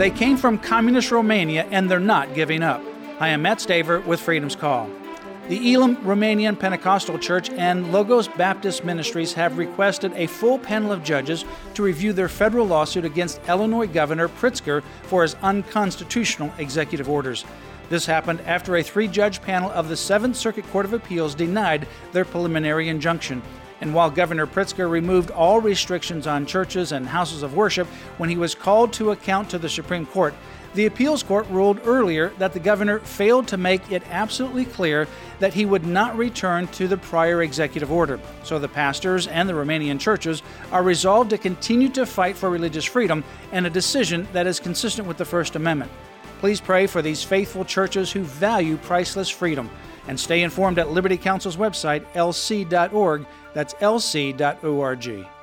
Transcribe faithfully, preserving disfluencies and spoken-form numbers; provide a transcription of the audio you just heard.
They came from communist Romania, and they're not giving up. I am Matt Staver with Freedom's Call. The Elam Romanian Pentecostal Church and Logos Baptist Ministries have requested a full panel of judges to review their federal lawsuit against Illinois Governor Pritzker for his unconstitutional executive orders. This happened after a three-judge panel of the Seventh Circuit Court of Appeals denied their preliminary injunction. And while Governor Pritzker removed all restrictions on churches and houses of worship when he was called to account to the Supreme Court, the appeals court ruled earlier that the governor failed to make it absolutely clear that he would not return to the prior executive order. So the pastors and the Romanian churches are resolved to continue to fight for religious freedom and a decision that is consistent with the First Amendment. Please pray for these faithful churches who value priceless freedom. And stay informed at Liberty Counsel's website, L C dot org. That's L C dot org.